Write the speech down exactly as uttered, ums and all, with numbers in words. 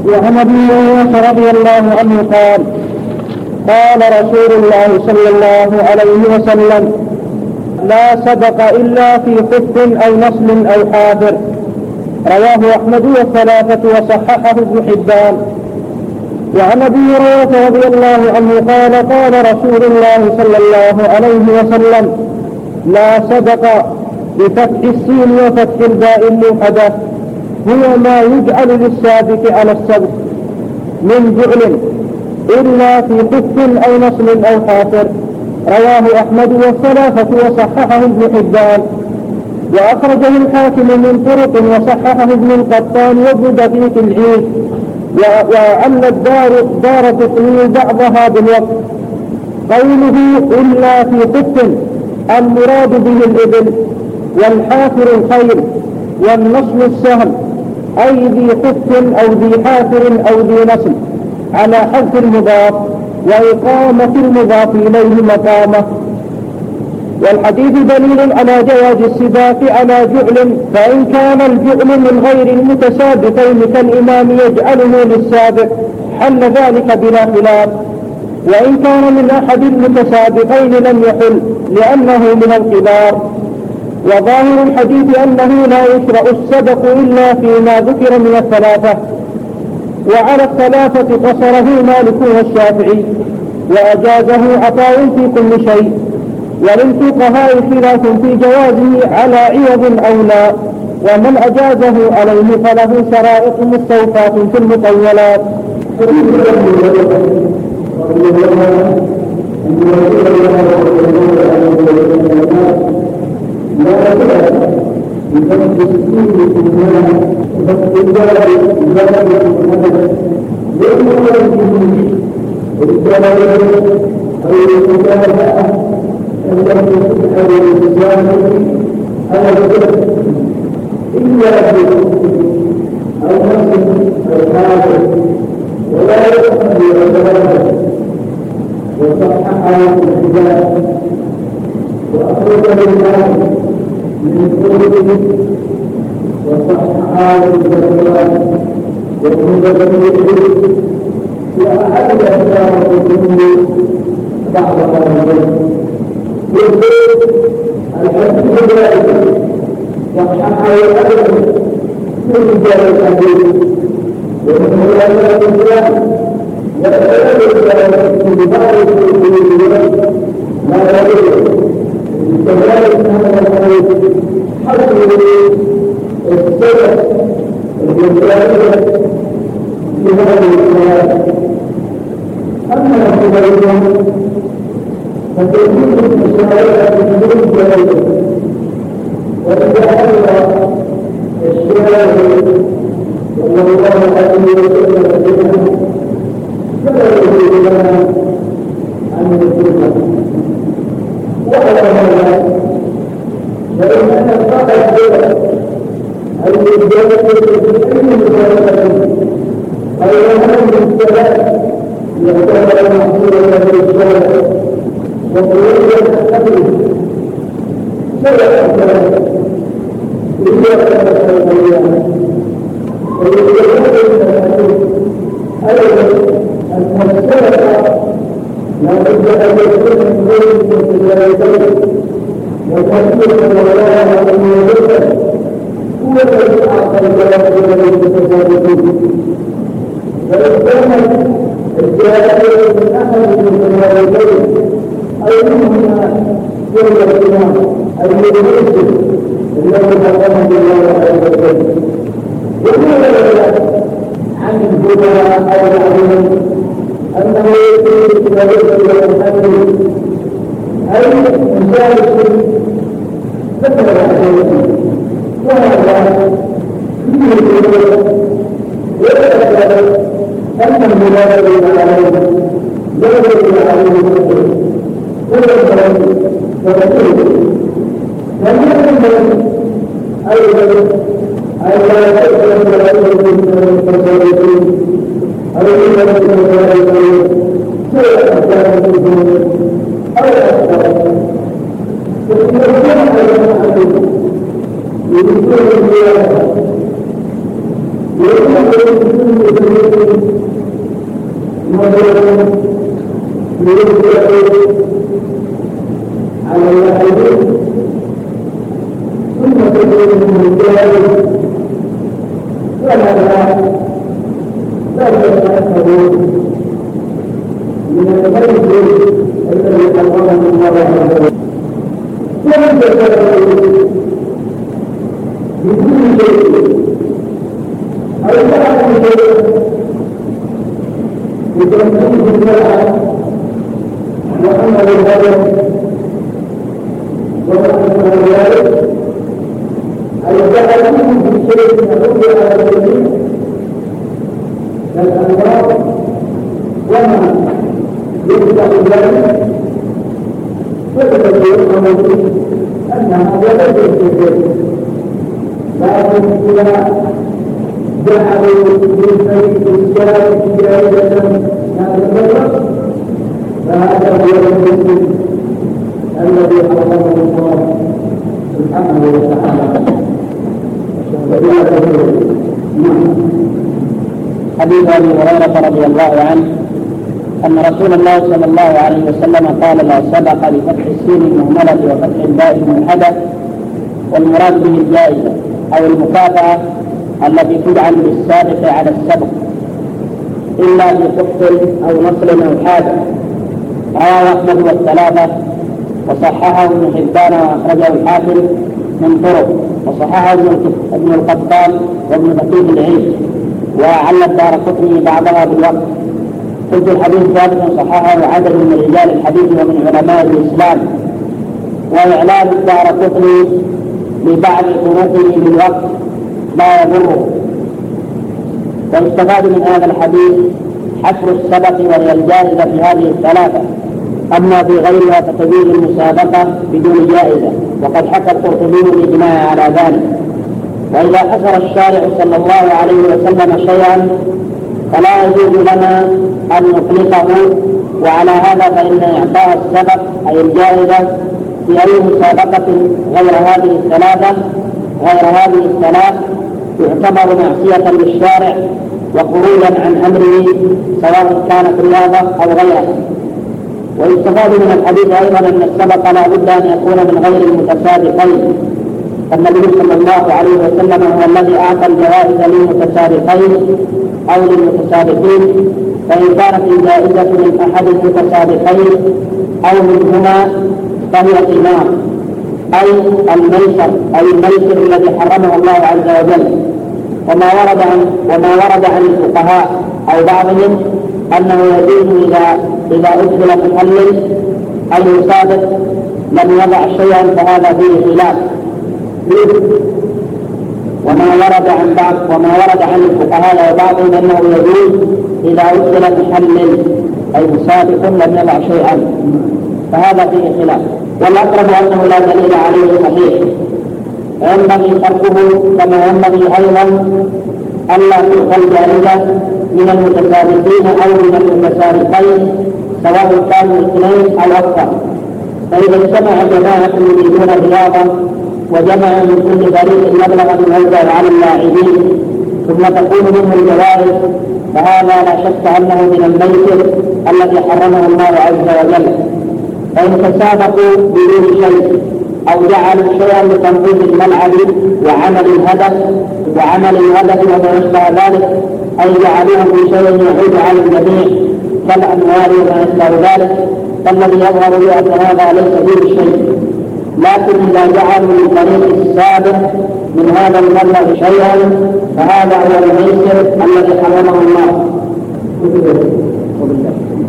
وعن ابي هريره رضي الله عنه قال قال رسول الله صلى الله عليه وسلم: لا صدق إلا في خف أو نصل أو حافر. رواه أحمد والثلاثة وصححه ابن حبان. وعن ابي هريره رضي الله عنه قال قال رسول الله صلى الله عليه وسلم: لا صدق بفتح السين وفتح الباء الموحدة هو ما يجعل للسابق على السبق من جعل إلا في خف أو نصل أو حافر. رواه أحمد والثلاثة وصححه ابن حبان، وأخرجه الحاكم من طرق وصححه ابن القطان وابن دقيق العيد، وعل الدار دار تطويل بعضها بالوقت. قوله إلا في خف المراد به الإبل، والحافر الخيل، والنصل السهم، أي ذي خف أو ذي حافر أو ذي نصل، على حذف المضاف وإقامة المضاف إليه مقامه. والحديث دليل على جواز السباق على جعل، فإن كان الجعل من غير المتسابقين كالإمام يجعله للسابق حل ذلك بلا خلاف، وإن كان من أحد المتسابقين لم يحل لأنه من الكبار. وظاهر الحديث أنه لا يشرع السبق إلا فيما ذكر من الثلاثة، وعلى الثلاثة قصره مالك والشافعي، وأجازه عطاء في كل شيء. وللفقهاء خلاف في جوازه على عوض أو لا، ومن أجازه عليه فله شرائط مستوفاة في المطولات. يقول لا يتأكدون من الميت الذي حرمه الله عز وجل ولم يتأكدون بكل شيء أو يعلم شيء بتنفيذ الشرع وأن الغير وأن الغير أي يتأكدون بشيء يدل على الجميع كالأنوار وما يفتح ذلك فيتبين أن هذا ليس بشيء لكن إذا جعلوا للبيت الشارع جائزة هذا الغرب فهذا هو المسلم الذي حرمه الله سبحانه وتعالى. حديث ابي هريره رضي الله عنه ان رسول الله صلى الله عليه وسلم قال: لا سبق لفتح السين المهمله وفتح الباء الموحده، والمراد به الجائزه او المكافاه التي تجعل للسابق على السبق الا بحفظ او نصر او حاجه. رواه احمد والثلاثه وصححه ابن حبان واخرجه الحاكم من طرق، وصححه ابن القطان وابن دقيق العيد، وعل الدارقطني بعضها بالوقت. قلت الحديث ثابت صححه عدد من رجال الحديث ومن علماء الاسلام، واعلان الدارقطني لبعض طرقه بالوقت لا يضره. ويستفاد من هذا الحديث حصر السبق وهي الجائزه في هذه الثلاثه، أما في غيرها فتجوز المسابقة بدون جائزة، وقد حكى القرطبي الإجماع على ذلك. وإذا حصر الشارع صلى الله عليه وسلم شيئا فلا يجوز لنا أن نطلقه، وعلى هذا فإن إعطاء السبق أي الجائزة في أي مسابقة غير هذه الثلاثة غير هذه الثلاث يعتبر معصية للشارع وخروجا عن أمره، سواء كانت رياضة أو غيرها. ويستفاد من الحديث أيضا أن السبق لا بد أن يكون من غير المتسابقين، فالنبي صلى الله عليه وسلم هو الذي أعطى الجوائز للمتسابقين أو للمتسابقين، فإن كانت الجائزة من أحد المتسابقين أو منهما فهي قمار أي الميسر أي الميسر الذي حرمه الله عز وجل. وما ورد عن وما ورد عن الفقهاء أو بعضهم أنه يجوز إذا إذا أدخل محلل أن يسابق لم يضع شيئا فهذا فيه خلاف. وما ورد عن بعض وما ورد عن الفقهاء وبعضهم أنه يجوز إذا أدخل محلل أي مسابق لم يضع شيئا فهذا فيه خلاف، والأقرب أنه لا دليل عليه صحيح، وينبغي تركه كما ينبغي أيضا ألا تؤخذ جائزة من المتسابقين أو من المتسابقين سواء كانوا اثنين أو أكثر. فإذا اجتمع جماعة يريدون الرياضة وجمع من كل فريق مبلغا يوزع على اللاعبين ثم تكون منه الجوائز فهذا لا شك أنه من الميسر الذي حرمه الله عز وجل. فإن تسابقوا بدون شيء أو جعلوا شيئا لتنظيم الملعب وعمل الهدف وعمل الهدف وما يشبه ذلك أي جعلوه بشيء يعود على الجميع كالأنوار وما يشبه ذلك، فالذي يظهر به أن هذا ليس به شيء. لكن إذا جعلوا للفريق السابق من هذا المبلغ شيئا فهذا هو الميسر الذي حرمه الله.